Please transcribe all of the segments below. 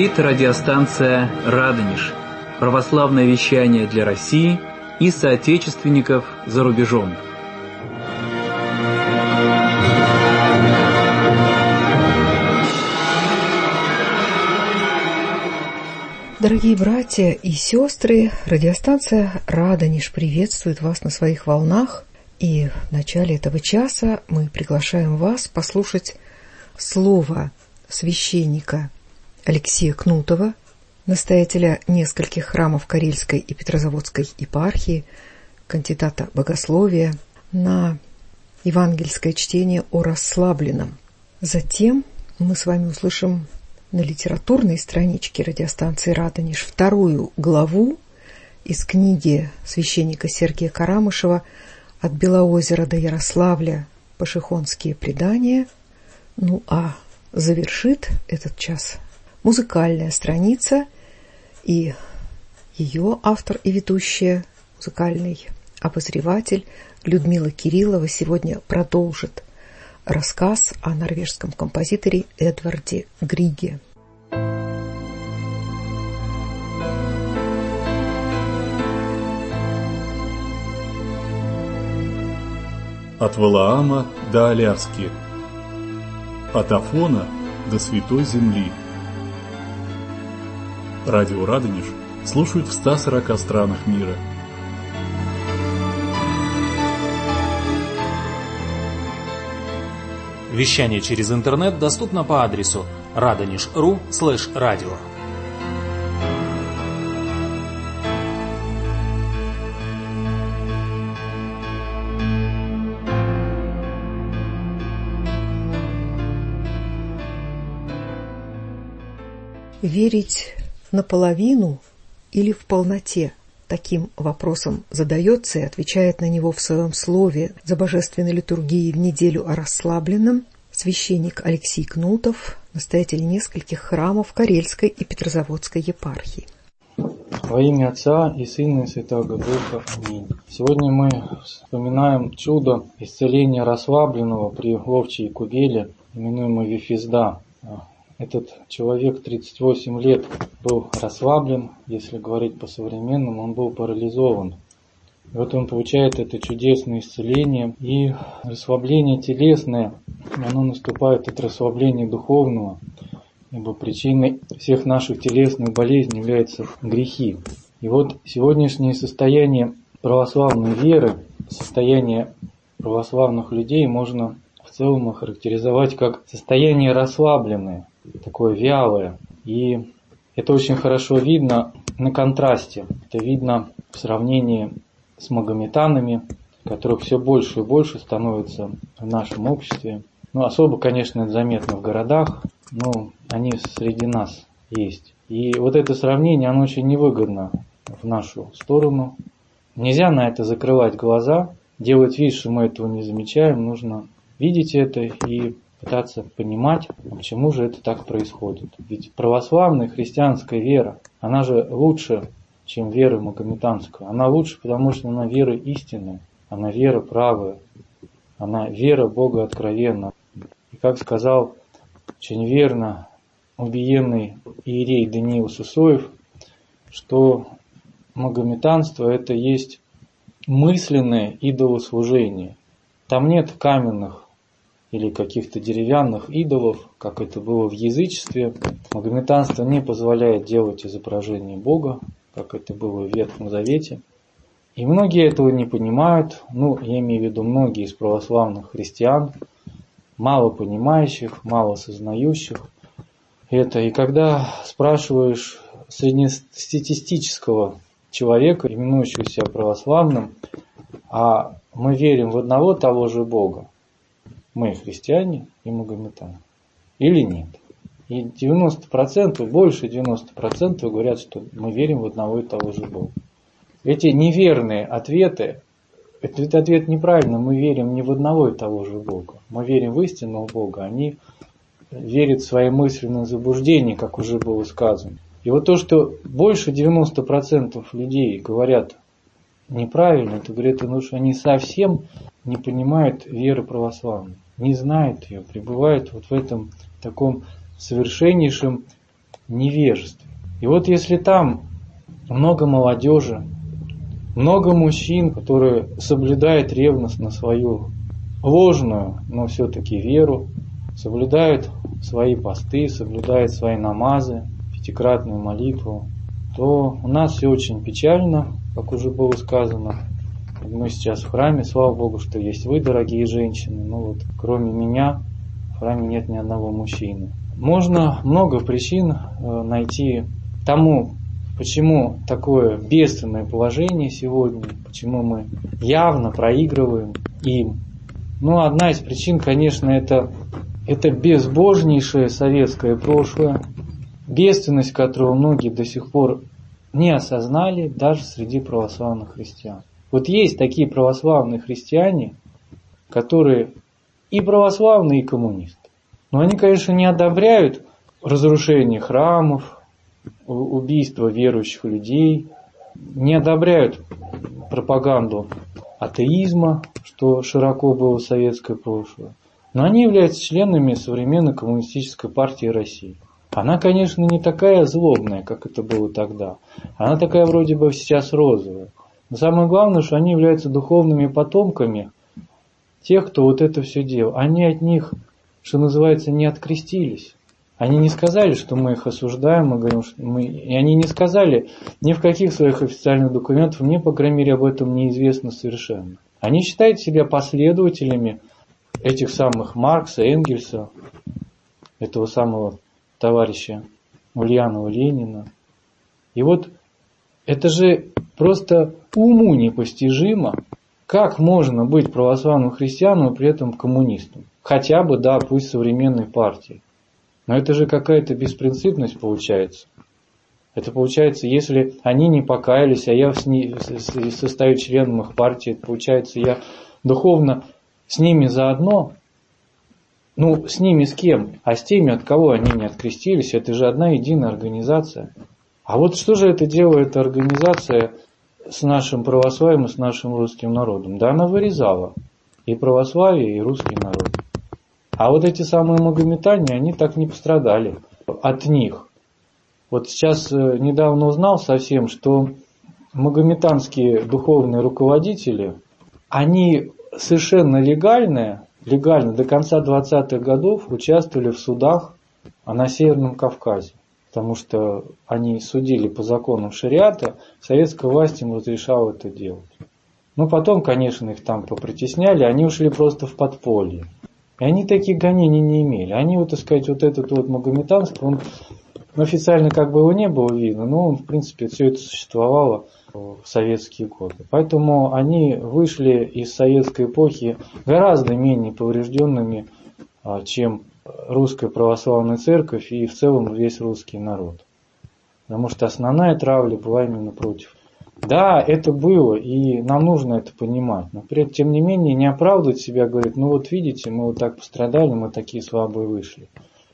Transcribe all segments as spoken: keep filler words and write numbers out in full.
Говорит радиостанция «Радонеж». Православное вещание для России и соотечественников за рубежом. Дорогие братья и сестры, радиостанция «Радонеж» приветствует вас на своих волнах. И в начале этого часа мы приглашаем вас послушать слово священника Алексея Кнутова, настоятеля нескольких храмов Карельской и Петрозаводской епархии, кандидата богословия, на евангельское чтение о расслабленном. Затем мы с вами услышим на литературной страничке радиостанции «Радонеж» вторую главу из книги священника Сергия Карамышева «От Белоозера до Ярославля. Пашихонские предания». Ну а завершит этот час музыкальная страница, и ее автор и ведущая, музыкальный обозреватель Людмила Кириллова сегодня продолжит рассказ о норвежском композиторе Эдварде Григе. От Валаама до Аляски, от Афона до Святой Земли. Радио «Радонеж» слушают в ста сорока странах мира. Вещание через интернет доступно по адресу радонеж точка ру слэш радио. Верить наполовину или в полноте? Таким вопросом задается и отвечает на него в своем слове за божественной литургией в неделю о расслабленном священник Алексей Кнутов, настоятель нескольких храмов Карельской и Петрозаводской епархии. Во имя Отца и Сына и Святого Духа. Аминь. Сегодня мы вспоминаем чудо исцеления расслабленного при ловчей кубеле, именуемой Вифезда. Этот человек тридцать восемь лет был расслаблен, если говорить по-современному, он был парализован. И вот он получает это чудесное исцеление, и расслабление телесное, оно наступает от расслабления духовного, ибо причиной всех наших телесных болезней являются грехи. И вот сегодняшнее состояние православной веры, состояние православных людей можно в целом охарактеризовать как состояние расслабленное, такое вялое. И это очень хорошо видно на контрасте. Это видно в сравнении с магометанами, которых все больше и больше становится в нашем обществе. Ну, особо, конечно, это заметно в городах, но они среди нас есть. И вот это сравнение, оно очень невыгодно в нашу сторону. Нельзя на это закрывать глаза, делать вид, что мы этого не замечаем. Нужно видеть это и пытаться понимать, почему же это так происходит. Ведь православная христианская вера, она же лучше, чем вера магометанская. Она лучше, потому что она вера истинная, она вера правая, она вера Бога откровенна. И как сказал очень верно убиенный иерей Даниил Сысоев, что магометанство это есть мысленное идолослужение. Там нет каменных или каких-то деревянных идолов, как это было в язычестве. Магометанство не позволяет делать изображение Бога, как это было в Ветхом Завете. И многие этого не понимают, ну, я имею в виду многие из православных христиан, мало понимающих, мало сознающих это. И когда спрашиваешь среднестатистического человека, именующего себя православным, а мы верим в одного того же Бога, мы христиане и магометане, или нет? И девяносто процентов, больше девяноста процентов говорят, что мы верим в одного и того же Бога. Эти неверные ответы, этот ответ неправильный, мы верим не в одного и того же Бога. Мы верим в истинного Бога, они верят в свои мысленные заблуждения, как уже было сказано. И вот то, что больше девяноста процентов людей говорят неправильно, это говорит, потому что они совсем не понимают веры православной, не знают ее, пребывают вот в этом таком совершеннейшем невежестве. И вот если там много молодежи, много мужчин, которые соблюдают ревностно свою ложную, но все-таки веру, соблюдают свои посты, соблюдают свои намазы, пятикратную молитву, то у нас все очень печально, как уже было сказано. Мы сейчас в храме, слава Богу, что есть вы, дорогие женщины, но вот кроме меня в храме нет ни одного мужчины. Можно много причин найти тому, почему такое бедственное положение сегодня, почему мы явно проигрываем им. Ну, одна из причин, конечно, это, это безбожнейшее советское прошлое, бедственность, которую многие до сих пор не осознали, даже среди православных христиан. Вот есть такие православные христиане, которые и православные, и коммунисты. Но они, конечно, не одобряют разрушение храмов, убийство верующих людей, не одобряют пропаганду атеизма, что широко было советское прошлое. Но они являются членами современной коммунистической партии России. Она, конечно, не такая злобная, как это было тогда. Она такая вроде бы сейчас розовая. Но самое главное, что они являются духовными потомками тех, кто вот это все делал. Они от них, что называется, не открестились. Они не сказали, что мы их осуждаем, мы говорим, что мы... И они не сказали ни в каких своих официальных документах, мне, по крайней мере, об этом неизвестно совершенно. Они считают себя последователями этих самых Маркса, Энгельса, этого самого товарища Ульянова, Ленина. И вот это же просто уму непостижимо, как можно быть православным христианином и при этом коммунистом. Хотя бы, да, пусть современной партии. Но это же какая-то беспринципность получается. Это получается, если они не покаялись, а я состою членом их партии, это получается, я духовно с ними заодно. Ну, с ними с кем? А с теми, от кого они не открестились, это же одна единая организация. А вот что же это делает организация с нашим православием и с нашим русским народом? Да она вырезала и православие, и русский народ. А вот эти самые магометане, они так не пострадали от них. Вот сейчас недавно узнал совсем, что магометанские духовные руководители, они совершенно легальные, легально до конца двадцатых годов участвовали в судах на Северном Кавказе. Потому что они судили по законам шариата, советская власть им разрешала это делать. Ну, потом, конечно, их там попритесняли, они ушли просто в подполье. И они таких гонений не имели. Они, вот, так сказать, вот этот вот магометанство, он официально как бы его не было видно, но он, в принципе, все это существовало в советские годы. Поэтому они вышли из советской эпохи гораздо менее поврежденными, чем русская православная церковь и в целом весь русский народ. Потому что основная травля была именно против. Да, это было, и нам нужно это понимать. Но при этом, тем не менее, не оправдывать себя, говорить, ну вот видите, мы вот так пострадали, мы такие слабые вышли.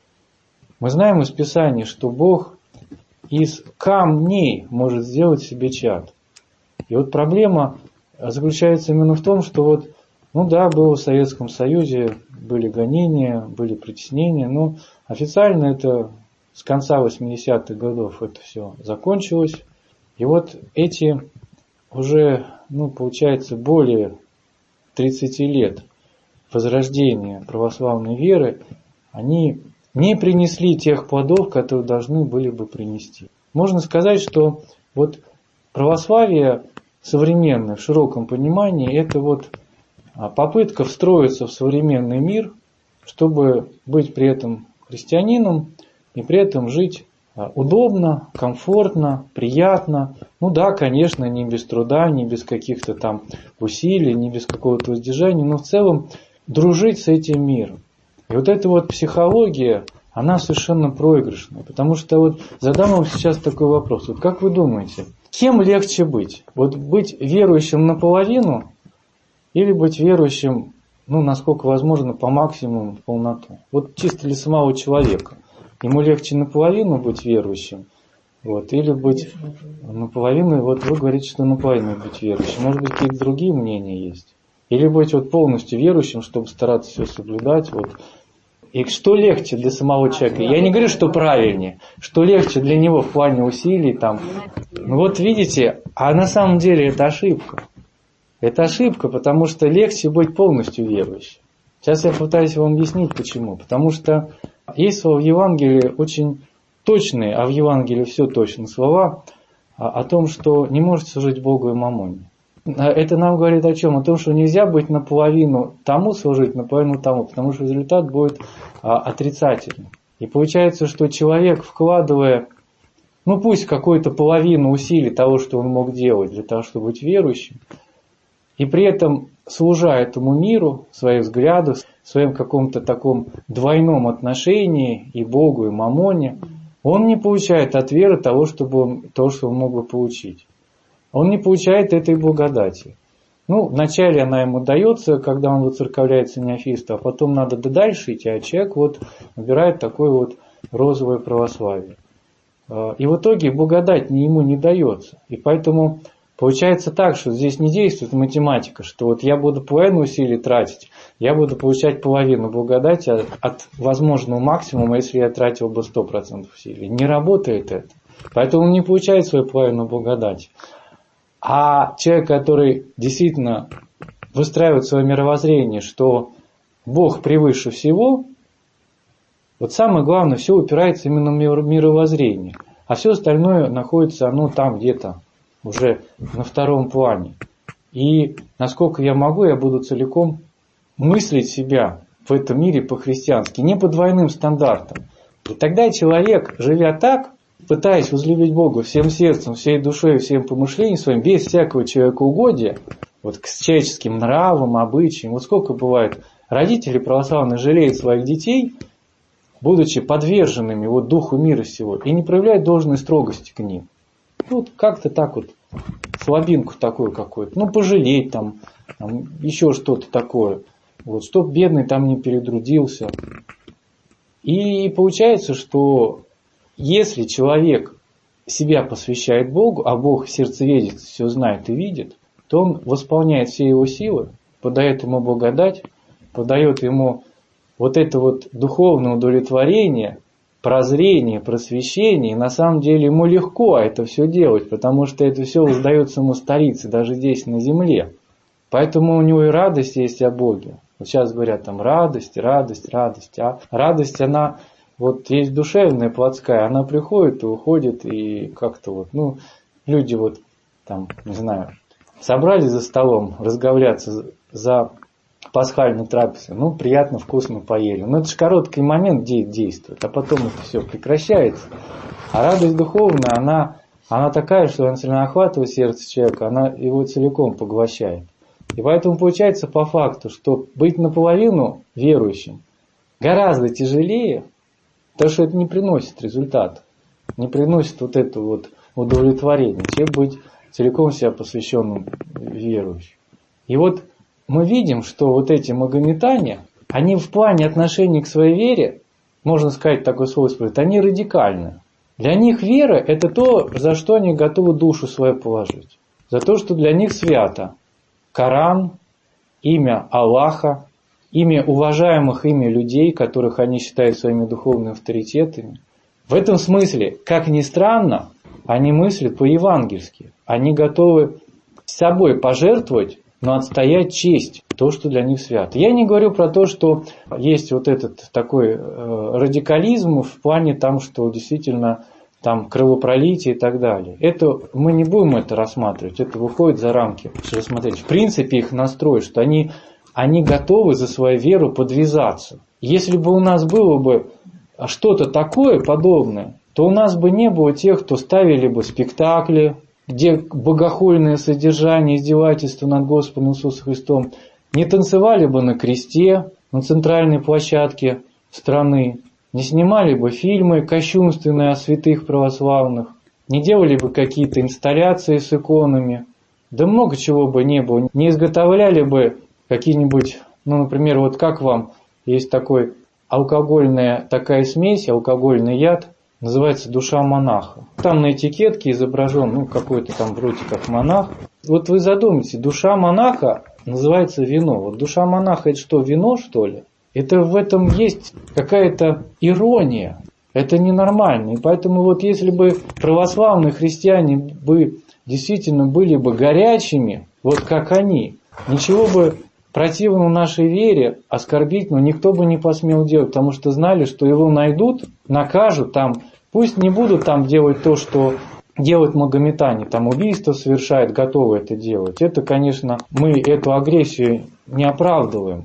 Мы знаем из Писания, что Бог из камней может сделать себе чад. И вот проблема заключается именно в том, что вот, ну да, было в Советском Союзе, были гонения, были притеснения, но официально это с конца восьмидесятых годов это все закончилось. И вот эти уже, ну, получается, более тридцати лет возрождения православной веры, они не принесли тех плодов, которые должны были бы принести. Можно сказать, что вот православие современное в широком понимании это вот попытка встроиться в современный мир, чтобы быть при этом христианином и при этом жить удобно, комфортно, приятно. Ну да, конечно, не без труда, не без каких-то там усилий, не без какого-то воздержания, но в целом дружить с этим миром. И вот эта вот психология, она совершенно проигрышная. Потому что вот задам вам сейчас такой вопрос. Вот как вы думаете, кем легче быть? Вот быть верующим наполовину или быть верующим, ну, насколько возможно, по максимуму, в полноту? Вот чисто для самого человека. Ему легче наполовину быть верующим, вот, или быть наполовину, вот вы говорите, что наполовину быть верующим. Может быть, какие-то другие мнения есть? Или быть вот полностью верующим, чтобы стараться все соблюдать, вот, И что легче для самого человека? Я не говорю, что правильнее. Что легче для него в плане усилий там. Ну вот видите, а на самом деле это ошибка. Это ошибка, потому что легче быть полностью верующим. Сейчас я пытаюсь вам объяснить, почему. Потому что есть слова в Евангелии очень точные, а в Евангелии все точно, слова о том, что не можете служить Богу и мамоне. Это нам говорит о чем? О том, что нельзя быть наполовину тому служить, наполовину тому, потому что результат будет а, отрицательный. И получается, что человек, вкладывая, ну пусть какую-то половину усилий того, что он мог делать для того, чтобы быть верующим, и при этом служа этому миру, своих взглядов, в своем каком-то таком двойном отношении и Богу, и мамоне, он не получает от веры того, чтобы он, того, что он мог бы получить. Он не получает этой благодати. Ну, вначале она ему дается, когда он воцерковляется неофитом, а потом надо дальше идти, а человек вот выбирает такое вот розовое православие. И в итоге благодать ему не дается. И поэтому получается так, что здесь не действует математика, что вот я буду половину усилий тратить, я буду получать половину благодати от, от возможного максимума, если я тратил бы сто процентов усилий. Не работает это. Поэтому он не получает свою половину благодати. А человек, который действительно выстраивает свое мировоззрение, что Бог превыше всего, вот самое главное, все упирается именно в мировоззрение. А все остальное находится, оно там где-то, уже на втором плане. И насколько я могу, я буду целиком мыслить себя в этом мире по-христиански, не по двойным стандартам. И тогда человек, живя так, пытаясь возлюбить Бога всем сердцем, всей душой, всем помышлением своим, без всякого человекоугодия, вот к человеческим нравам, обычаям. Вот сколько бывает, родители православные жалеют своих детей, будучи подверженными вот духу мира сего, и не проявляют должной строгости к ним. Вот как-то так вот, слабинку такую какую-то, ну пожалеть там, там еще что-то такое, вот, чтоб бедный там не перетрудился. И получается, что если человек себя посвящает Богу, а Бог сердцеведец все знает и видит, то он восполняет все его силы, подает ему благодать, подает ему вот это вот духовное удовлетворение, прозрение, просвещение. И на самом деле ему легко это все делать, потому что это все воздается ему старице, даже здесь на земле. Поэтому у него и радость есть о Боге. Вот сейчас говорят там радость, радость, радость. А радость, она... Вот есть душевная, плотская, она приходит и уходит, и как-то вот, ну, люди вот там, не знаю, собрались за столом разговляться за пасхальной трапезой, ну, приятно, вкусно поели. Но это же короткий момент действует, а потом это все прекращается. А радость духовная, она, она такая, что она сильно охватывает сердце человека, она его целиком поглощает. И поэтому получается по факту, что быть наполовину верующим гораздо тяжелее, потому что это не приносит результат, не приносит вот это вот удовлетворение, чем быть целиком себя посвященным верующим. И вот мы видим, что вот эти магометане, они в плане отношения к своей вере, можно сказать такое слово, они радикальны. Для них вера – это то, за что они готовы душу свою положить. За то, что для них свято. Коран, имя Аллаха, имя уважаемых ими людей, которых они считают своими духовными авторитетами. В этом смысле, как ни странно, они мыслят по-евангельски. Они готовы собой пожертвовать, но отстоять честь, то, что для них свято. Я не говорю про то, что есть вот этот такой э, радикализм в плане там, что действительно там кровопролитие и так далее. Это мы не будем это рассматривать, это выходит за рамки рассмотреть. В принципе, их настрой, что они, они готовы за свою веру подвязаться. Если бы у нас было бы что-то такое подобное, то у нас бы не было тех, кто ставили бы спектакли, где богохульное содержание, издевательство над Господом Иисусом Христом, не танцевали бы на кресте, на центральной площадке страны, не снимали бы фильмы кощунственные о святых православных, не делали бы какие-то инсталляции с иконами, да много чего бы не было, не изготовляли бы какие-нибудь, ну, например, вот как вам, есть такой алкогольная такая смесь, алкогольный яд, называется «Душа монаха». Там на этикетке изображен, ну, какой-то там вроде как монах. Вот вы задумайтесь, душа монаха называется вино. Вот душа монаха – это что, вино, что ли? Это в этом есть какая-то ирония. Это ненормально. И поэтому вот если бы православные христиане бы действительно были бы горячими, вот как они, ничего бы противного нашей вере, оскорбительного, никто бы не посмел делать, потому что знали, что его найдут, накажут там, пусть не будут там делать то, что делают магометане, там убийство совершают, готовы это делать. Это, конечно, мы эту агрессию не оправдываем.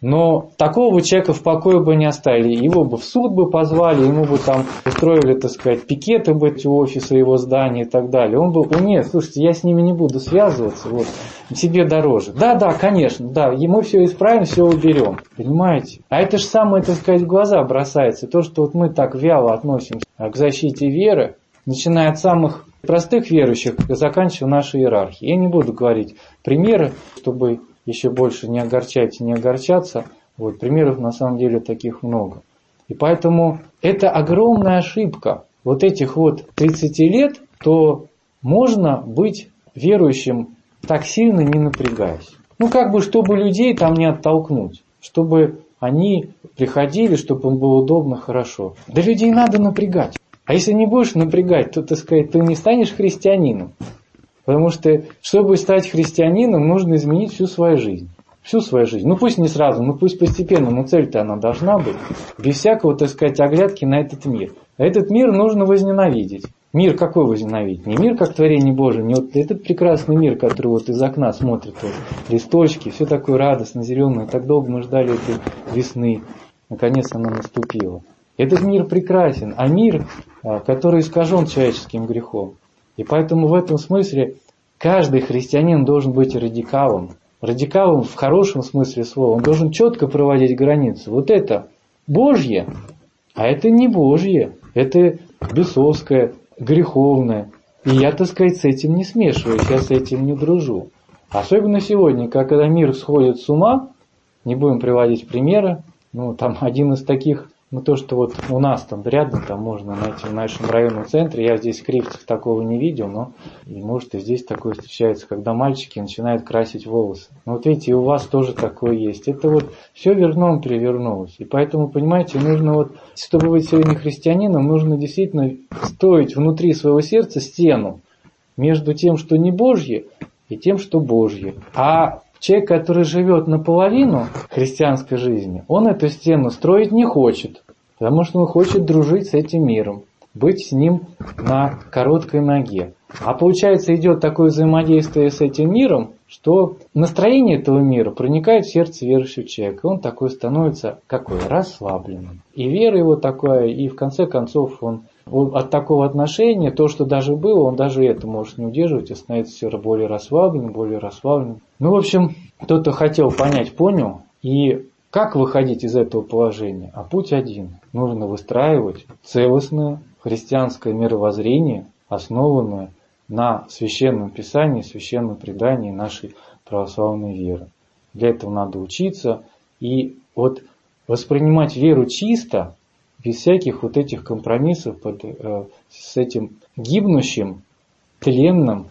Но такого человека в покое бы не оставили. Его бы в суд бы позвали, ему бы там устроили, так сказать, пикеты бы у офиса его здания и так далее. Он бы, о нет, слушайте, я с ними не буду связываться, вот, себе дороже. Да, да, конечно, да, мы все исправим, все уберем. Понимаете? А это же самое, так сказать, в глаза бросается. То, что вот мы так вяло относимся к защите веры, начиная от самых простых верующих, заканчивая нашей иерархией. Я не буду говорить примеры, чтобы еще больше не огорчать и не огорчаться. Вот, примеров на самом деле таких много. И поэтому это огромная ошибка вот этих вот тридцати лет, то можно быть верующим так сильно не напрягаясь. Ну как бы, чтобы людей там не оттолкнуть, чтобы они приходили, чтобы им было удобно, хорошо. Да людей надо напрягать. А если не будешь напрягать, то, так сказать, ты не станешь христианином. Потому что, чтобы стать христианином, нужно изменить всю свою жизнь. Всю свою жизнь. Ну пусть не сразу, ну пусть постепенно, но цель-то она должна быть. Без всякого, так сказать, оглядки на этот мир. А этот мир нужно возненавидеть. Мир какой возненавидеть? Не мир как творение Божие, не вот этот прекрасный мир, который вот из окна смотрит, вот, листочки, все такое радостно, зеленое. Так долго мы ждали этой весны. Наконец она наступила. Этот мир прекрасен, а мир, который искажен человеческим грехом. И поэтому в этом смысле каждый христианин должен быть радикалом. Радикалом в хорошем смысле слова. Он должен четко проводить границы. Вот это Божье, а это не Божье. Это бесовское, греховное. И я, так сказать, с этим не смешиваюсь, я с этим не дружу. Особенно сегодня, когда мир сходит с ума, не будем приводить примеры, ну там один из таких. Ну, то, что вот у нас там рядом, там можно найти в нашем районном центре, я здесь в Кривцах такого не видел, но, и может, и здесь такое встречается, когда мальчики начинают красить волосы. Ну, вот видите, и у вас тоже такое есть. Это вот все верном перевернулось. И поэтому, понимаете, нужно вот, чтобы быть сегодня христианином, нужно действительно строить внутри своего сердца стену между тем, что не Божье, и тем, что Божье. А человек, который живет наполовину христианской жизни, он эту стену строить не хочет, потому что он хочет дружить с этим миром, быть с ним на короткой ноге. А получается, идет такое взаимодействие с этим миром, что настроение этого мира проникает в сердце верующего человека. Он такой становится какой? Расслабленным. И вера его такая, и в конце концов он от такого отношения, то, что даже было, он даже это может не удерживать и становится все более расслабленным, более расслабленным. Ну, в общем, кто-то хотел понять, понял. И как выходить из этого положения? А путь один. Нужно выстраивать целостное христианское мировоззрение, основанное на Священном Писании, Священном предании нашей православной веры. Для этого надо учиться и вот воспринимать веру чисто, без всяких вот этих компромиссов под, э, с этим гибнущим, тленным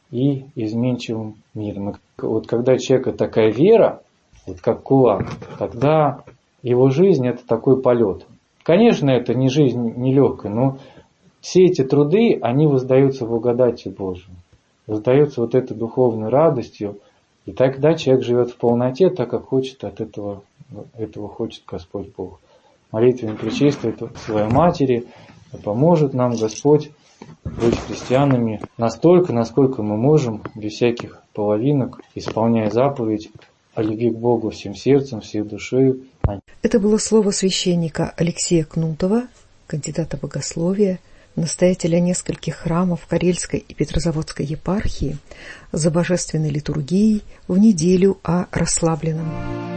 и изменчивым миром. Вот когда у человека такая вера, вот как кулак, тогда его жизнь это такой полет. Конечно, это не жизнь нелегкая, но все эти труды, они воздаются благодати Божией, воздаются вот этой духовной радостью, и тогда человек живет в полноте, так как хочет от этого, этого хочет Господь Бог. Молитвенно пречистой своей матери, поможет нам Господь быть христианами настолько, насколько мы можем, без всяких половинок, исполняя заповедь о любви к Богу всем сердцем, всей душой. Это было слово священника Алексея Кнутова, кандидата богословия, настоятеля нескольких храмов Карельской и Петрозаводской епархии, за божественной литургией в неделю о расслабленном.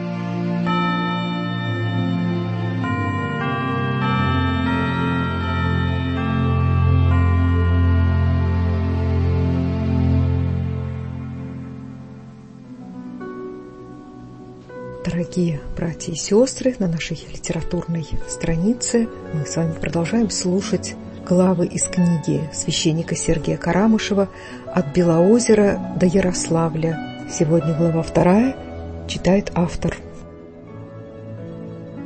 Дорогие братья и сестры, на нашей литературной странице мы с вами продолжаем слушать главы из книги священника Сергия Карамышева «От Белоозера до Ярославля». Сегодня глава вторая, читает автор.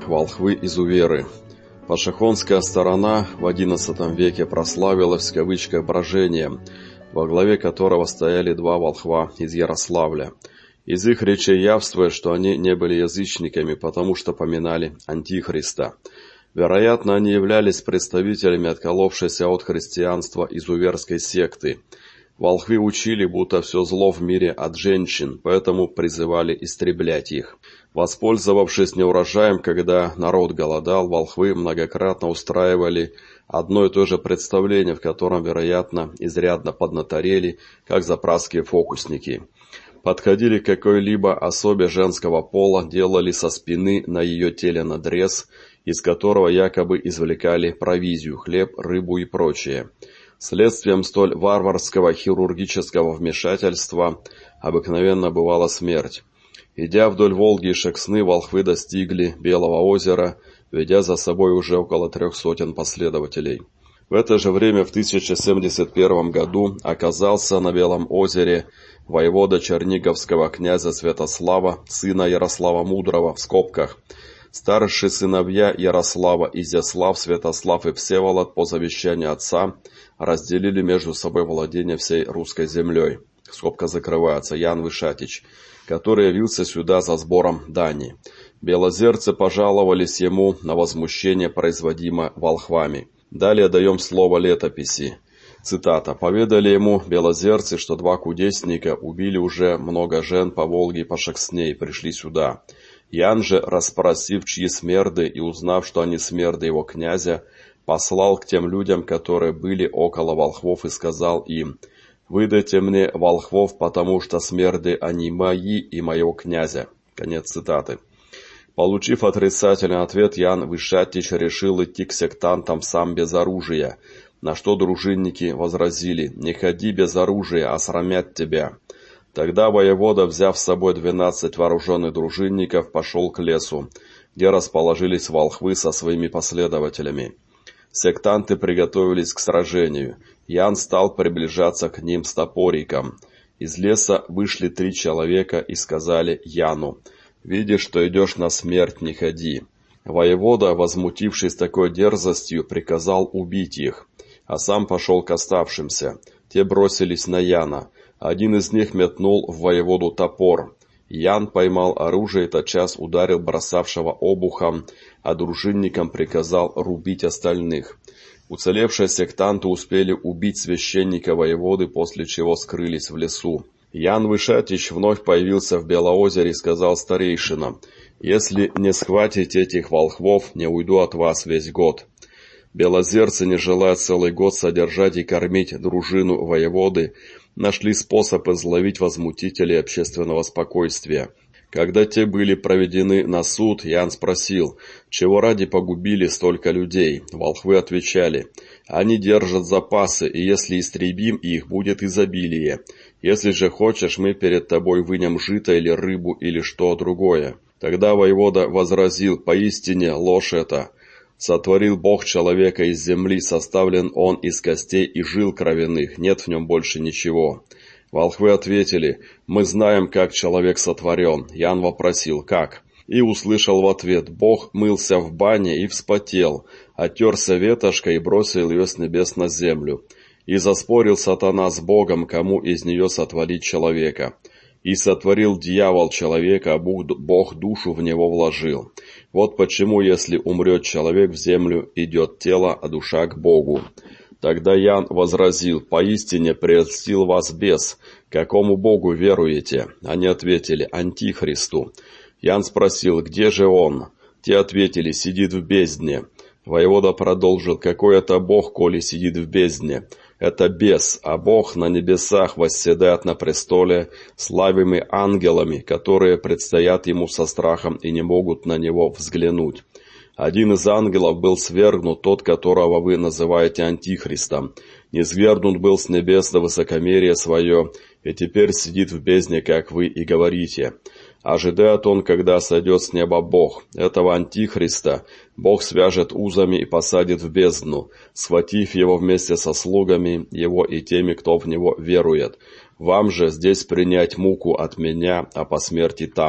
Волхвы-изуверы. Пашихонская сторона в одиннадцатом веке прославилась в кавычках брожением, во главе которого стояли два волхва из Ярославля. Из их речей явствует, что они не были язычниками, потому что поминали Антихриста. Вероятно, они являлись представителями отколовшейся от христианства изуверской секты. Волхвы учили, будто все зло в мире от женщин, поэтому призывали истреблять их. Воспользовавшись неурожаем, когда народ голодал, волхвы многократно устраивали одно и то же представление, в котором, вероятно, изрядно поднаторели, как заправские фокусники. Подходили к какой-либо особе женского пола, делали со спины на ее теле надрез, из которого якобы извлекали провизию, хлеб, рыбу и прочее. Следствием столь варварского хирургического вмешательства обыкновенно бывала смерть. Идя вдоль Волги и Шексны, волхвы достигли Белого озера, ведя за собой уже около трех сотен последователей. В это же время в тысяча семьдесят первом году оказался на Белом озере воевода черниговского князя Святослава, сына Ярослава Мудрого, в скобках. Старшие сыновья Ярослава, Изяслав, Святослав и Всеволод по завещанию отца разделили между собой владение всей русской землей. Скобка закрывается. Ян Вышатич, который явился сюда за сбором дани. Белозерцы пожаловались ему на возмущение, производимое волхвами. Далее даем слово летописи. Цитата. «Поведали ему белозерцы, что два кудесника убили уже много жен по Волге и по Шексне и пришли сюда. Ян же, расспросив, чьи смерды, и узнав, что они смерды его князя, послал к тем людям, которые были около волхвов, и сказал им: «Выдайте мне волхвов, потому что смерды они мои и моего князя». Конец цитаты. Получив отрицательный ответ, Ян Вышатич решил идти к сектантам сам без оружия, на что дружинники возразили: «Не ходи без оружия, осрамят тебя». Тогда воевода, взяв с собой двенадцать вооруженных дружинников, пошел к лесу, где расположились волхвы со своими последователями. Сектанты приготовились к сражению. Ян стал приближаться к ним с топориком. Из леса вышли три человека и сказали Яну: «Видишь, что идешь на смерть, не ходи». Воевода, возмутившись такой дерзостью, приказал убить их, а сам пошел к оставшимся. Те бросились на Яна. Один из них метнул в воеводу топор. Ян поймал оружие и тотчас ударил бросавшего обухом, а дружинникам приказал рубить остальных. Уцелевшие сектанты успели убить священника воеводы, после чего скрылись в лесу. Ян Вышатич вновь появился в Белоозере и сказал старейшинам: «Если не схватите этих волхвов, не уйду от вас весь год». Белозерцы, не желая целый год содержать и кормить дружину воеводы, нашли способ изловить возмутителей общественного спокойствия. Когда те были проведены на суд, Ян спросил: «Чего ради погубили столько людей?» Волхвы отвечали: «Они держат запасы, и если истребим их, будет изобилие. Если же хочешь, мы перед тобой вынем жито или рыбу или что другое». Тогда воевода возразил: «Поистине ложь это. Сотворил Бог человека из земли, составлен он из костей и жил кровяных, нет в нем больше ничего». Волхвы ответили: «Мы знаем, как человек сотворен». Ян вопросил: «Как?» И услышал в ответ: «Бог мылся в бане и вспотел, отерся ветошкой и бросил ее с небес на землю. И заспорил сатана с Богом, кому из нее сотворить человека. И сотворил дьявол человека, а Бог душу в него вложил. Вот почему, если умрет человек, в землю идет тело, а душа к Богу». Тогда Ян возразил: «Поистине прельстил вас бес. Какому Богу веруете?» Они ответили: «Антихристу». Ян спросил: «Где же он?» Те ответили: «Сидит в бездне». Воевода продолжил: «Какой это Бог, коли сидит в бездне? Это бес, а Бог на небесах восседает на престоле, славимый ангелами, которые предстоят ему со страхом и не могут на него взглянуть. Один из ангелов был свергнут, тот, которого вы называете Антихристом. Низвергнут был с небес до высокомерия свое, и теперь сидит в бездне, как вы и говорите. Ожидает он, когда сойдет с неба Бог. Этого Антихриста Бог свяжет узами и посадит в бездну, схватив его вместе со слугами его и теми, кто в него верует. Вам же здесь принять муку от меня, а по смерти там».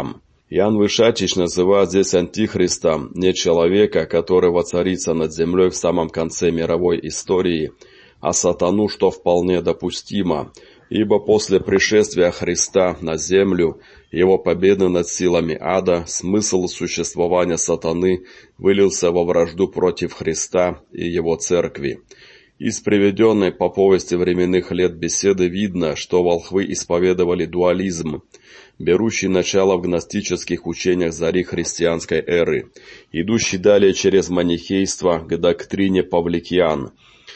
Иоанн Вышатич называет здесь антихристом не человека, который воцарится над землей в самом конце мировой истории, а сатану, что вполне допустимо, ибо после пришествия Христа на землю, его победы над силами ада, смысл существования сатаны вылился во вражду против Христа и его церкви. Из приведенной по повести временных лет беседы видно, что волхвы исповедовали дуализм, берущий начало в гностических учениях зари христианской эры, идущий далее через манихейство к доктрине павликиан,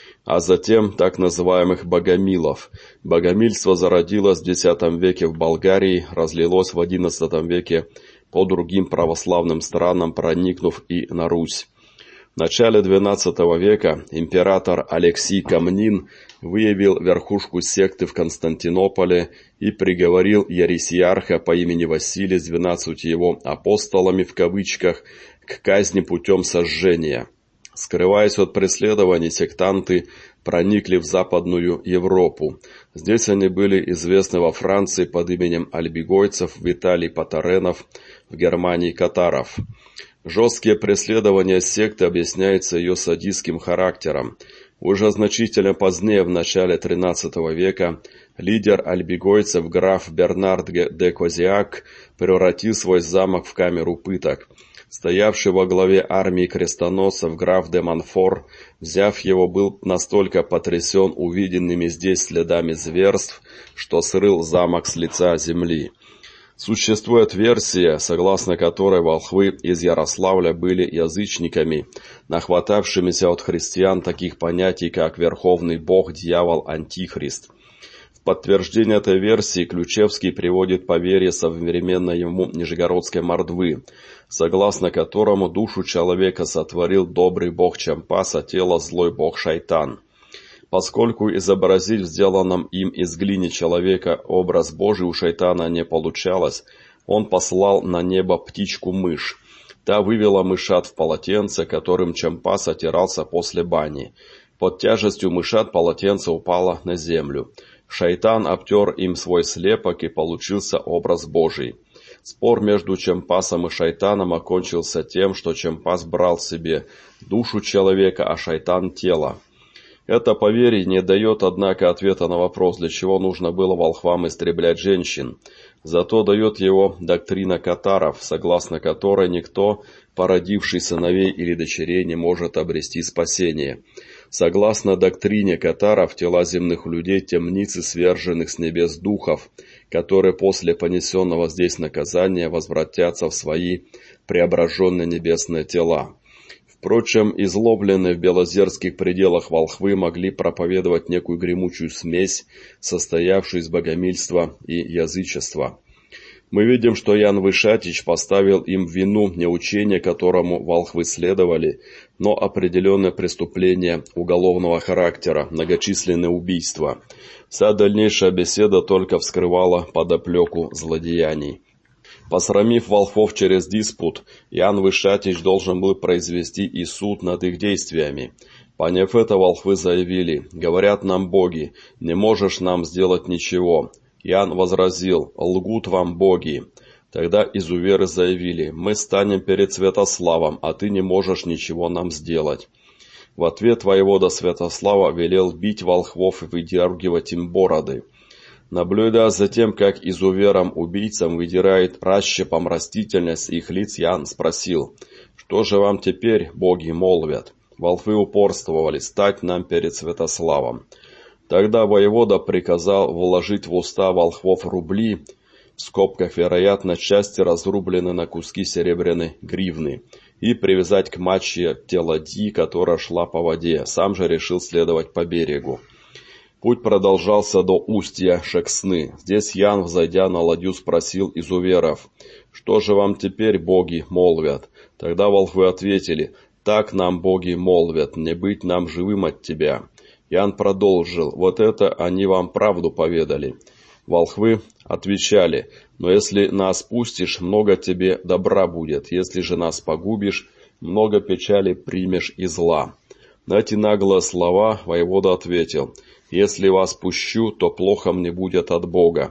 а затем так называемых богомилов. Богомильство зародилось в десятом веке в Болгарии, разлилось в одиннадцатом веке по другим православным странам, проникнув и на Русь. В начале двенадцатого века император Алексий Комнин выявил верхушку секты в Константинополе и приговорил ересиарха по имени Василий с двенадцатью его апостолами в кавычках к казни путем сожжения. Скрываясь от преследований, сектанты проникли в Западную Европу. Здесь они были известны во Франции под именем альбигойцев, в Италии патаренов, в Германии катаров. Жесткие преследования секты объясняются ее садистским характером. Уже значительно позднее, в начале тринадцатого века, лидер альбигойцев граф Бернард де Козиак превратил свой замок в камеру пыток. Стоявший во главе армии крестоносцев граф де Монфор, взяв его, был настолько потрясен увиденными здесь следами зверств, что срыл замок с лица земли. Существует версия, согласно которой волхвы из Ярославля были язычниками, нахватавшимися от христиан таких понятий, как верховный бог, дьявол, антихрист. В подтверждение этой версии Ключевский приводит поверье современной ему нижегородской мордвы, согласно которому душу человека сотворил добрый бог Чампас, а тело злой бог Шайтан. Поскольку изобразить в сделанном им из глины человека образ Божий у шайтана не получалось, он послал на небо птичку-мышь. Та вывела мышат в полотенце, которым Чампас отирался после бани. Под тяжестью мышат полотенце упало на землю. Шайтан обтер им свой слепок, и получился образ Божий. Спор между Чампасом и Шайтаном окончился тем, что Чампас брал себе душу человека, а Шайтан – тело. Это поверье не дает, однако, ответа на вопрос, для чего нужно было волхвам истреблять женщин. Зато дает его доктрина катаров, согласно которой никто, породивший сыновей или дочерей, не может обрести спасение. Согласно доктрине катаров, тела земных людей – темницы сверженных с небес духов, которые после понесенного здесь наказания возвратятся в свои преображенные небесные тела. Впрочем, излобленные в белозерских пределах волхвы могли проповедовать некую гремучую смесь, состоявшую из богомильства и язычества. Мы видим, что Иоанн Вышатич поставил им в вину не учение, которому волхвы следовали, но определенное преступление уголовного характера, многочисленные убийства. Вся дальнейшая беседа только вскрывала подоплеку злодеяний. Посрамив волхвов через диспут, Иоанн Вышатич должен был произвести и суд над их действиями. Поняв это, волхвы заявили: «Говорят нам боги, не можешь нам сделать ничего». Иоанн возразил: «Лгут вам боги». Тогда изуверы заявили: «Мы станем перед Святославом, а ты не можешь ничего нам сделать». В ответ воевода Святослава велел бить волхвов и выдергивать им бороды. Наблюдая за тем, как изуверам-убийцам выдирает расщепом растительность их лиц, Иоанн спросил: «Что же вам теперь боги молвят?» Волхвы упорствовали: «Стать нам перед Святославом». Тогда воевода приказал вложить в уста волхвов рубли, в скобках, вероятно, части разрублены на куски серебряной гривны, и привязать к мачте ладьи, которая шла по воде. Сам же решил следовать по берегу. Путь продолжался до устья Шексны. Здесь Иоанн, взойдя на ладью, спросил изуверов: «Что же вам теперь боги молвят?» Тогда волхвы ответили: «Так нам боги молвят, не быть нам живым от тебя». Иоанн продолжил: «Вот это они вам правду поведали». Волхвы отвечали: «Но если нас пустишь, много тебе добра будет, если же нас погубишь, много печали примешь и зла». На эти наглые слова воевода ответил: «Если вас пущу, то плохо мне будет от Бога».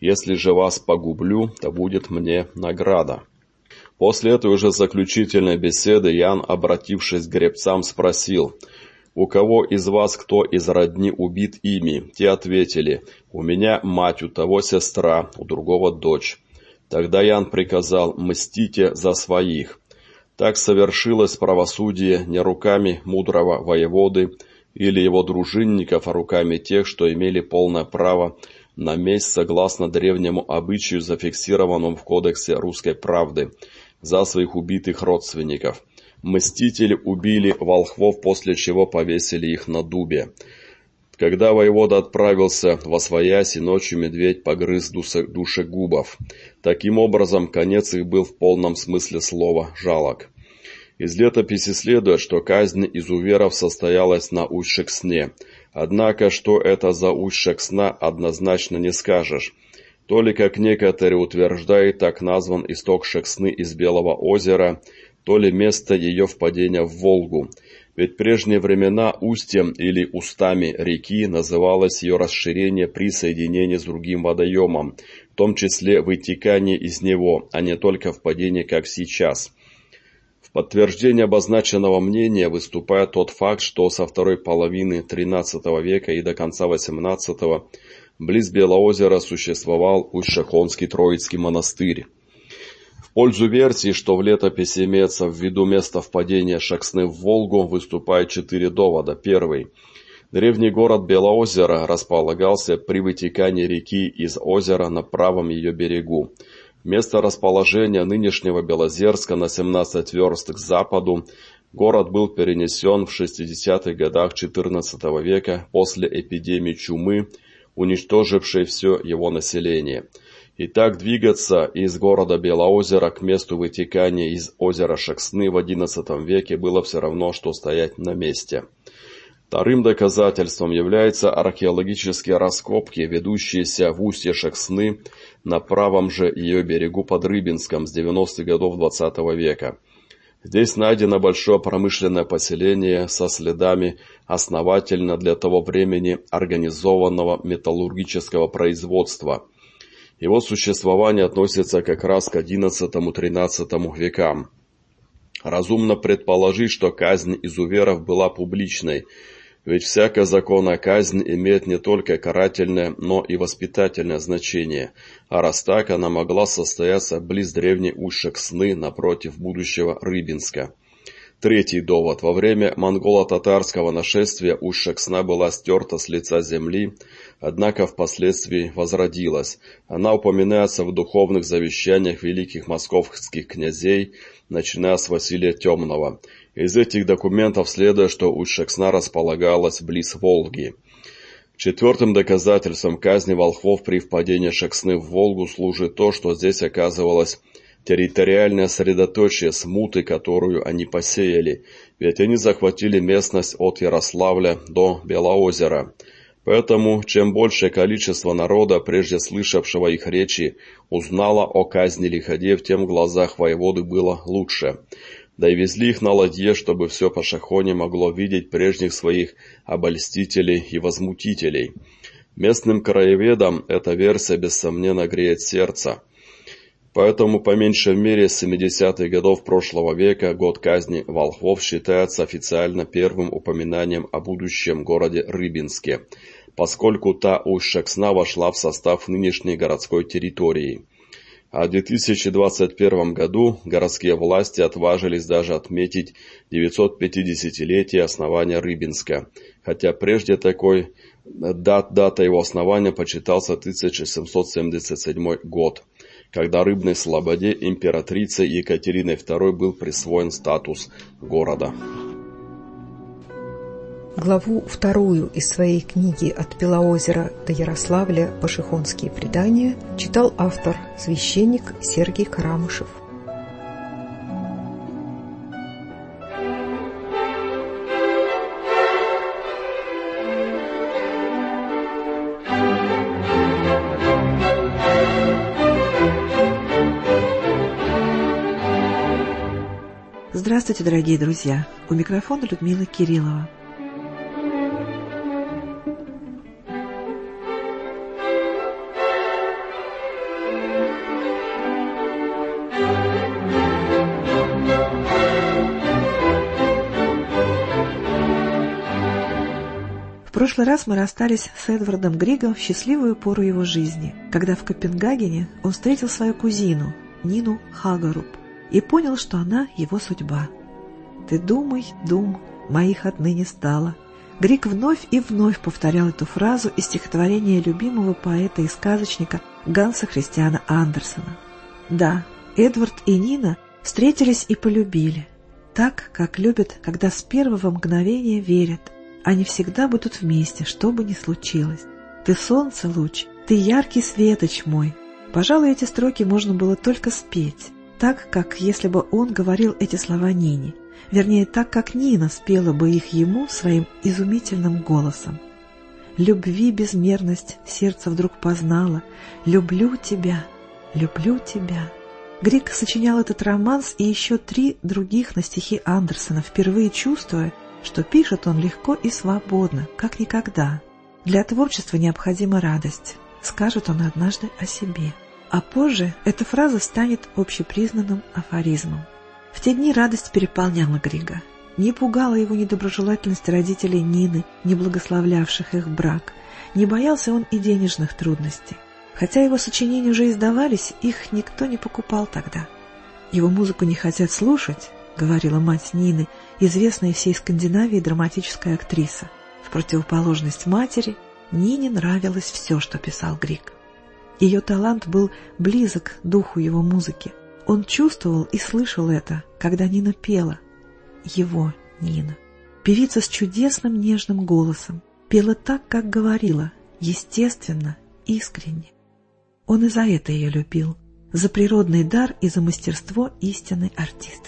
Если же вас погублю, то будет мне награда». После этой уже заключительной беседы Иоанн, обратившись к гребцам, спросил: «У кого из вас кто из родни убит ими?» Те ответили: «У меня мать, у того сестра, у другого дочь». Тогда Иоанн приказал: «Мстите за своих». Так совершилось правосудие не руками мудрого воеводы или его дружинников, а руками тех, что имели полное право на месть согласно древнему обычаю, зафиксированному в Кодексе Русской Правды, за своих убитых родственников. Мстители убили волхвов, после чего повесили их на дубе. Когда воевода отправился восвояси, ночью медведь погрыз душегубов. Таким образом, конец их был в полном смысле слова жалок. Из летописи следует, что казнь изуверов состоялась на Усть-Шексне. Однако, что это за Усть-Шексна, однозначно не скажешь. То ли, как некоторые утверждают, так назван исток Шексны из Белого озера, то ли место ее впадения в Волгу. Ведь в прежние времена устьем или устами реки называлось ее расширение при соединении с другим водоемом, в том числе вытекание из него, а не только впадение, как сейчас. В подтверждение обозначенного мнения выступает тот факт, что со второй половины тринадцатого века и до конца восемнадцатого близ Белоозера существовал Усть-Шахонский Троицкий монастырь. В пользу версии, что в летописи имеется в виду место впадения Шексны в Волгу, выступает четыре довода. Первый. Древний город Белоозеро располагался при вытекании реки из озера на правом ее берегу. Место расположения нынешнего Белозерска на семнадцать верст к западу. Город был перенесен в шестидесятых годах четырнадцатого века после эпидемии чумы, уничтожившей все его население. Итак, двигаться из города Белоозеро к месту вытекания из озера Шексны в одиннадцатом веке было все равно, что стоять на месте. Вторым доказательством являются археологические раскопки, ведущиеся в устье Шексны на правом же ее берегу под Рыбинском с девяностых годов двадцатого века. Здесь найдено большое промышленное поселение со следами основательно для того времени организованного металлургического производства. Его существование относится как раз к одиннадцатому-тринадцатому векам. Разумно предположить, что казнь изуверов была публичной, ведь всякая законная казнь имеет не только карательное, но и воспитательное значение, а раз так, она могла состояться близ древней Усть-Шексны напротив будущего Рыбинска. Третий довод. Во время монголо-татарского нашествия Усть-Шексна была стерта с лица земли, однако впоследствии возродилась. Она упоминается в духовных завещаниях великих московских князей, начиная с Василия Темного. Из этих документов следует, что Усть-Шексна располагалась близ Волги. Четвертым доказательством казни волхвов при впадении Шексны в Волгу служит то, что здесь оказывалось территориальное средоточие смуты, которую они посеяли, ведь они захватили местность от Ярославля до Белоозера. Поэтому, чем большее количество народа, прежде слышавшего их речи, узнало о казни лиходеев, тем в глазах воеводы было лучше. Да и везли их на ладье, чтобы все по Шахоне могло видеть прежних своих обольстителей и возмутителей. Местным краеведам эта версия без сомнения греет сердце. Поэтому, по меньшей мере, с семидесятых годов прошлого века год казни волхвов считается официально первым упоминанием о будущем городе Рыбинске, поскольку та Усть-Шексна вошла в состав нынешней городской территории. А в две тысячи двадцать первом году городские власти отважились даже отметить девятьсотпятидесятилетие основания Рыбинска, хотя прежде такой дат, дата его основания почитался тысяча семьсот семьдесят седьмой год, когда Рыбной Слободе императрицей Екатериной второй был присвоен статус города. Главу вторую из своей книги «От Белоозера до Ярославля. Пашихонские предания» читал автор, священник Сергий Карамышев. Здравствуйте, дорогие друзья! У микрофона Людмила Кириллова. прошлый раз мы расстались с Эдвардом Григом в счастливую пору его жизни, когда в Копенгагене он встретил свою кузину, Нину Хагаруб, и понял, что она его судьба. «Ты думай, дум, моих отныне стало». Григ вновь и вновь повторял эту фразу из стихотворения любимого поэта и сказочника Ганса Христиана Андерсена. Да, Эдвард и Нина встретились и полюбили, так, как любят, когда с первого мгновения верят. Они всегда будут вместе, что бы ни случилось. Ты солнце луч, ты яркий светоч мой. Пожалуй, эти строки можно было только спеть, так, как если бы он говорил эти слова Нине. Вернее, так, как Нина спела бы их ему своим изумительным голосом. «Любви безмерность сердце вдруг познало. Люблю тебя, люблю тебя». Григ сочинял этот романс и еще три других на стихи Андерсена, впервые чувствуя, что пишет он легко и свободно, как никогда. Для творчества необходима радость, скажет он однажды о себе. А позже эта фраза станет общепризнанным афоризмом. В те дни радость переполняла Грига. Не пугала его недоброжелательность родителей Нины, не благословлявших их брак. Не боялся он и денежных трудностей. Хотя его сочинения уже издавались, их никто не покупал тогда. «Его музыку не хотят слушать», — говорила мать Нины, известная всей Скандинавии драматическая актриса. В противоположность матери, Нине нравилось все, что писал Григ. Ее талант был близок духу его музыки. Он чувствовал и слышал это, когда Нина пела. Его Нина. Певица с чудесным нежным голосом. Пела так, как говорила, естественно, искренне. Он и за это ее любил, за природный дар и за мастерство истинной артистки.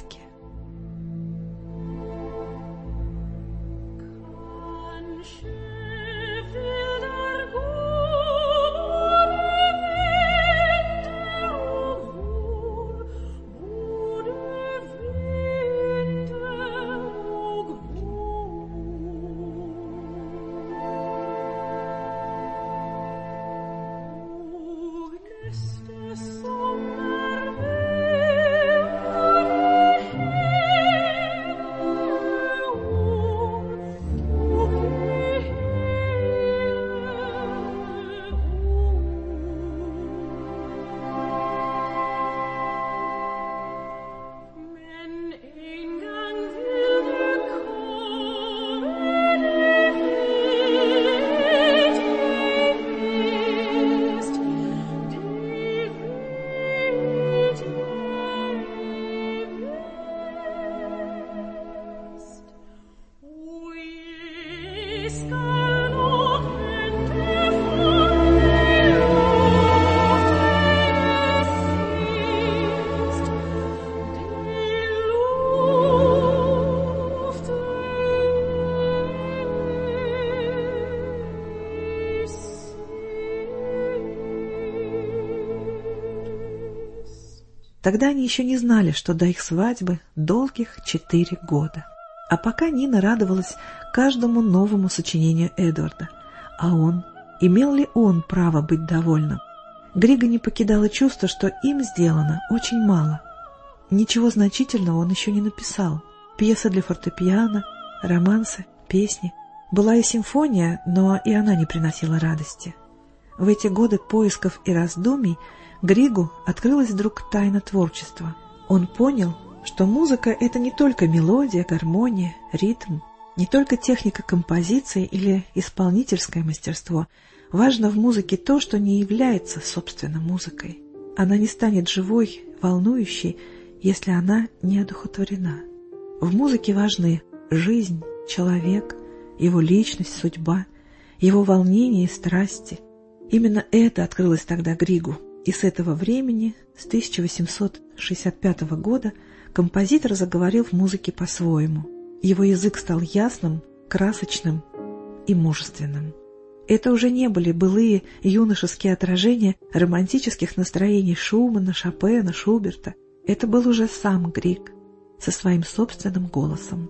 Тогда они еще не знали, что до их свадьбы долгих четыре года. А пока Нина радовалась каждому новому сочинению Эдварда. А он? Имел ли он право быть довольным? Грига не покидало чувство, что им сделано очень мало. Ничего значительного он еще не написал. Пьесы для фортепиано, романсы, песни. Была и симфония, но и она не приносила радости. В эти годы поисков и раздумий Григу открылась вдруг тайна творчества. Он понял, что музыка — это не только мелодия, гармония, ритм, не только техника композиции или исполнительское мастерство. Важно в музыке то, что не является, собственно, музыкой. Она не станет живой, волнующей, если она не одухотворена. В музыке важны жизнь, человек, его личность, судьба, его волнения и страсти. Именно это открылось тогда Григу. И с этого времени, с тысяча восемьсот шестьдесят пятого года, композитор заговорил в музыке по-своему. Его язык стал ясным, красочным и мужественным. Это уже не были былые юношеские отражения романтических настроений Шумана, Шопена, Шуберта. Это был уже сам Григ со своим собственным голосом.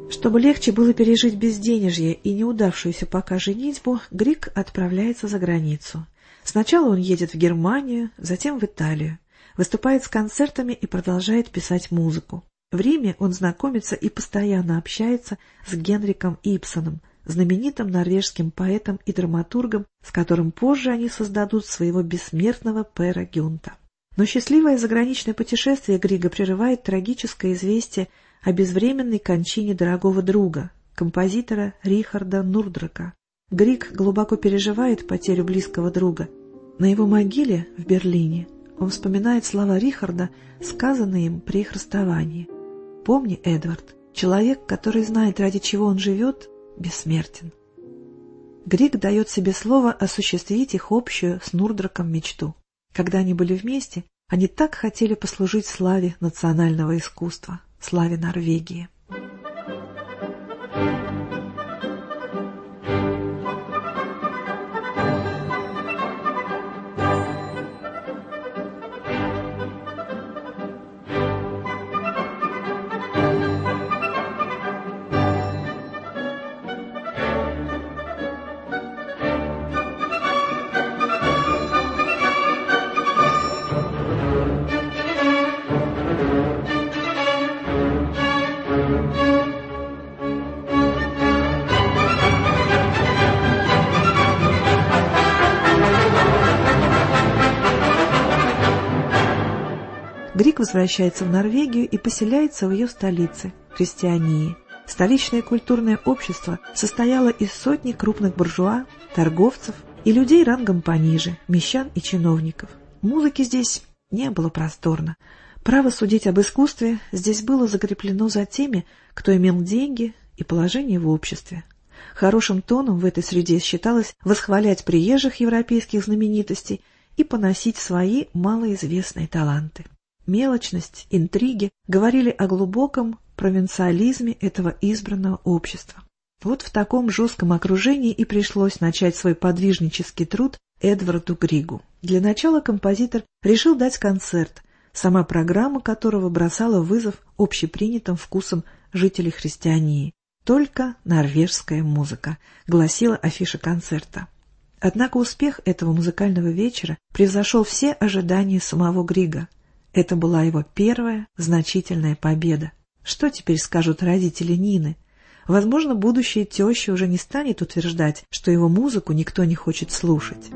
Чтобы легче было пережить безденежье и неудавшуюся пока женитьбу, Григ отправляется за границу. Сначала он едет в Германию, затем в Италию, выступает с концертами и продолжает писать музыку. В Риме он знакомится и постоянно общается с Генриком Ибсеном, знаменитым норвежским поэтом и драматургом, с которым позже они создадут своего бессмертного Пера Гюнта. Но счастливое заграничное путешествие Грига прерывает трагическое известие о безвременной кончине дорогого друга, композитора Рихарда Нурдрака. Григ глубоко переживает потерю близкого друга. На его могиле в Берлине он вспоминает слова Рихарда, сказанные им при их расставании. «Помни, Эдвард, человек, который знает, ради чего он живет, бессмертен». Григ дает себе слово осуществить их общую с Нурдраком мечту. Когда они были вместе, они так хотели послужить славе национального искусства, славе Норвегии. Григ возвращается в Норвегию и поселяется в ее столице – Христиании. Столичное культурное общество состояло из сотни крупных буржуа, торговцев и людей рангом пониже, мещан и чиновников. Музыки здесь не было просторно. Право судить об искусстве здесь было закреплено за теми, кто имел деньги и положение в обществе. Хорошим тоном в этой среде считалось восхвалять приезжих европейских знаменитостей и поносить свои малоизвестные таланты. Мелочность, интриги говорили о глубоком провинциализме этого избранного общества. Вот в таком жестком окружении и пришлось начать свой подвижнический труд Эдварду Григу. Для начала композитор решил дать концерт, сама программа которого бросала вызов общепринятым вкусам жителей Христиании. «Только норвежская музыка», — гласила афиша концерта. Однако успех этого музыкального вечера превзошел все ожидания самого Грига. Это была его первая значительная победа. Что теперь скажут родители Нины? Возможно, будущая теща уже не станет утверждать, что его музыку никто не хочет слушать.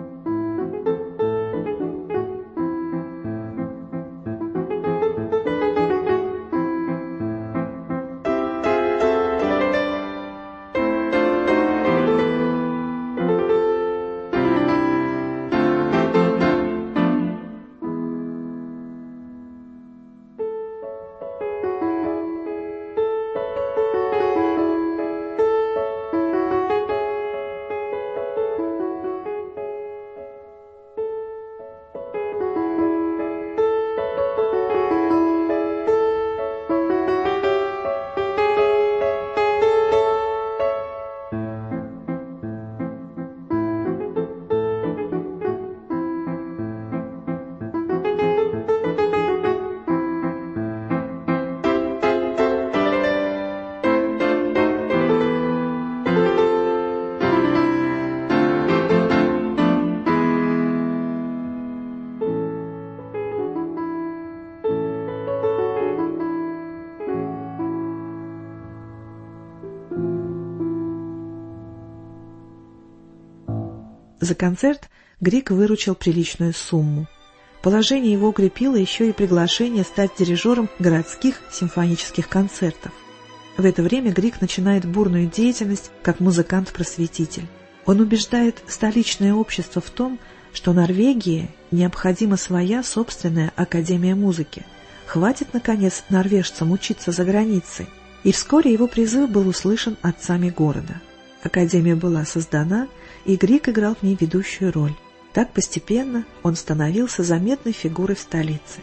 За концерт Григ выручил приличную сумму. Положение его укрепило еще и приглашение стать дирижером городских симфонических концертов. В это время Григ начинает бурную деятельность как музыкант-просветитель. Он убеждает столичное общество в том, что Норвегии необходима своя собственная академия музыки. Хватит, наконец, норвежцам учиться за границей. И вскоре его призыв был услышан отцами города. Академия была создана, и Григ играл в ней ведущую роль. Так постепенно он становился заметной фигурой в столице.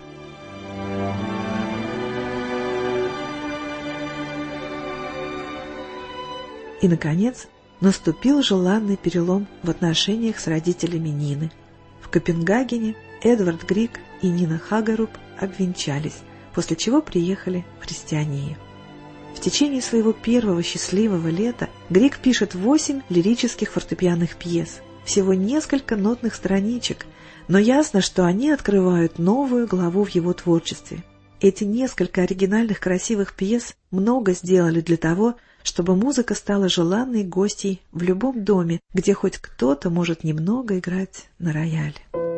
И, наконец, наступил желанный перелом в отношениях с родителями Нины. В Копенгагене Эдвард Григ и Нина Хагаруп обвенчались, после чего приехали в Христианию. В течение своего первого счастливого лета Григ пишет восемь лирических фортепианных пьес, всего несколько нотных страничек, но ясно, что они открывают новую главу в его творчестве. Эти несколько оригинальных красивых пьес много сделали для того, чтобы музыка стала желанной гостьей в любом доме, где хоть кто-то может немного играть на рояле.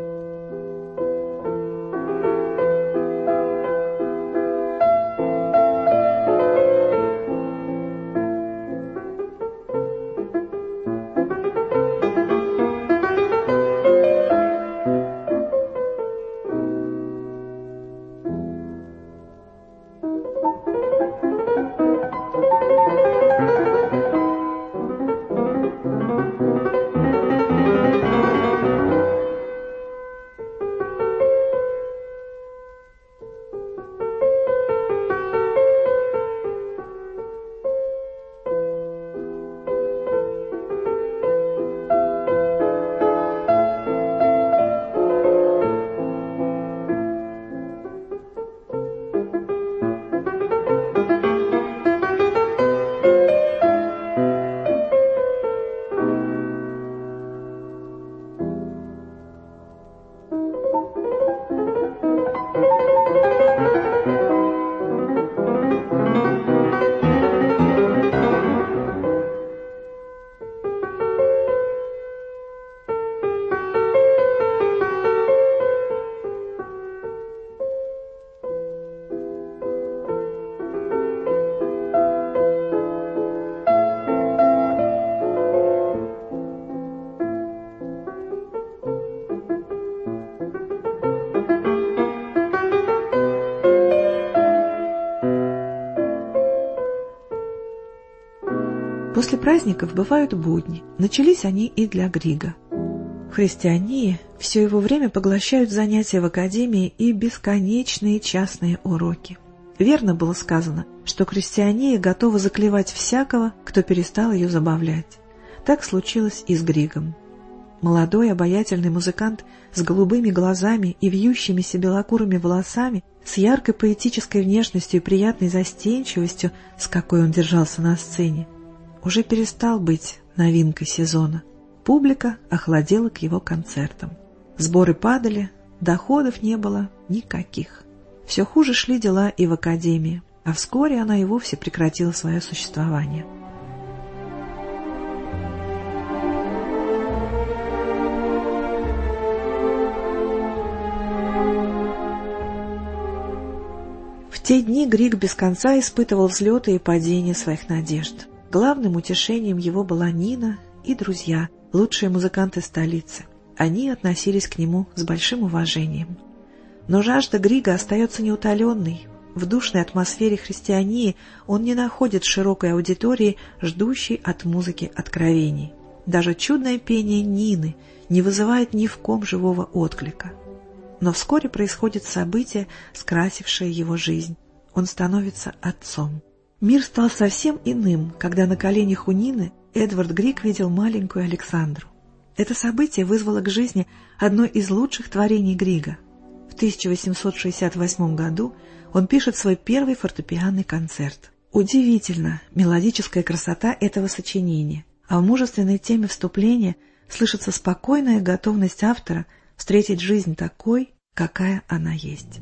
После праздников бывают будни. Начались они и для Грига. В христиании все его время поглощают занятия в академии и бесконечные частные уроки. Верно было сказано, что христиания готова заклевать всякого, кто перестал ее забавлять. Так случилось и с Григом. Молодой обаятельный музыкант с голубыми глазами и вьющимися белокурыми волосами, с яркой поэтической внешностью и приятной застенчивостью, с какой он держался на сцене, уже перестал быть новинкой сезона. Публика охладела к его концертам. Сборы падали, доходов не было никаких. Все хуже шли дела и в академии, а вскоре она и вовсе прекратила свое существование. В те дни Григ без конца испытывал взлеты и падения своих надежд. Главным утешением его была Нина и друзья, лучшие музыканты столицы. Они относились к нему с большим уважением. Но жажда Грига остается неутоленной. В душной атмосфере христиании он не находит широкой аудитории, ждущей от музыки откровений. Даже чудное пение Нины не вызывает ни в ком живого отклика. Но вскоре происходит событие, скрасившее его жизнь. Он становится отцом. Мир стал совсем иным, когда на коленях у Нины Эдвард Григ видел маленькую Александру. Это событие вызвало к жизни одно из лучших творений Грига. В тысяча восемьсот шестьдесят восьмом году он пишет свой первый фортепианный концерт. Удивительно мелодическая красота этого сочинения, а в мужественной теме вступления слышится спокойная готовность автора встретить жизнь такой, какая она есть.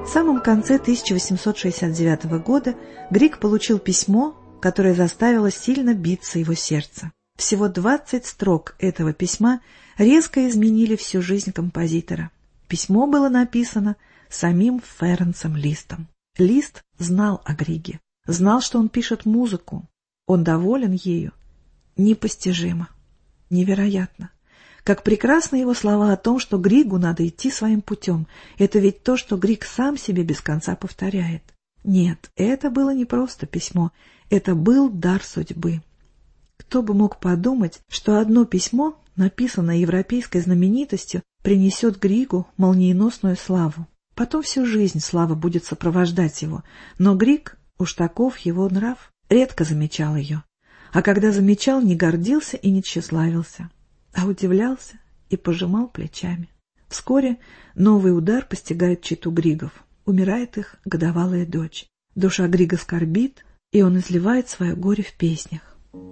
В самом конце тысяча восемьсот шестьдесят девятого года Григ получил письмо, которое заставило сильно биться его сердце. Всего двадцать строк этого письма резко изменили всю жизнь композитора. Письмо было написано самим Ференцем Листом. Лист знал о Григе, знал, что он пишет музыку. Он доволен ею. Непостижимо, невероятно. Как прекрасны его слова о том, что Григу надо идти своим путем. Это ведь то, что Григ сам себе без конца повторяет. Нет, это было не просто письмо, это был дар судьбы. Кто бы мог подумать, что одно письмо, написанное европейской знаменитостью, принесет Григу молниеносную славу. Потом всю жизнь слава будет сопровождать его, но Григ, уж таков его нрав, редко замечал ее. А когда замечал, не гордился и не тщеславился, а удивлялся и пожимал плечами. Вскоре новый удар постигает чету Григов. Умирает их годовалая дочь. Душа Грига скорбит, и он изливает свое горе в песнях.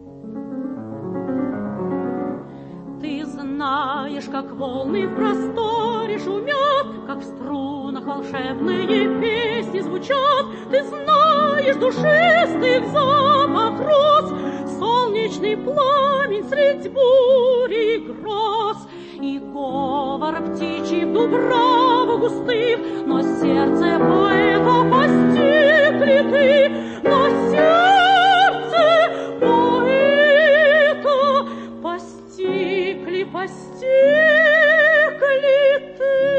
Ты знаешь, как волны в просторе шумят, как в струнах волшебные песни звучат. Ты знаешь душистых запах роз, солнечный пламень средь бури и гроз, и говор птичий в дубравах густых, но сердце поэта постигли ты, но сердце поэта постигли, постигли ты.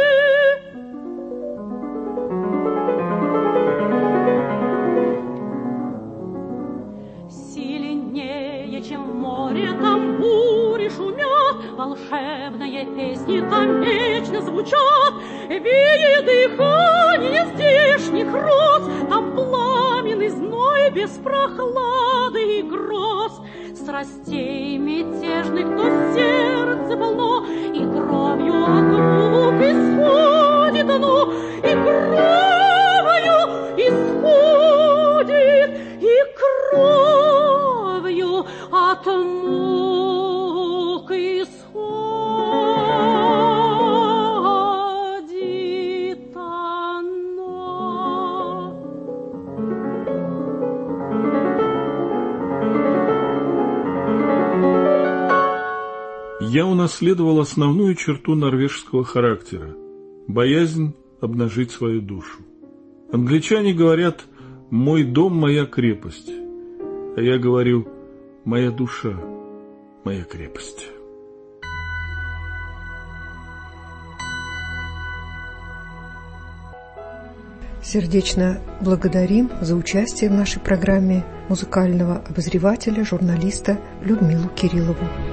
Сильнее, чем море, там бури шумят, волшебные песни там вечно звучат, веет дыхание здешних роз, там пламенный зной без прохлады и гроз. Страстей мятежных то сердце полно, и кровью от рук исходит оно, и кровью исходит, и кровью от мук исходит оно. Я унаследовал основную черту норвежского характера – боязнь обнажить свою душу. Англичане говорят «мой дом – моя крепость», а я говорю «моя душа – моя крепость». Сердечно благодарим за участие в нашей программе музыкального обозревателя, журналиста Людмилу Кириллову.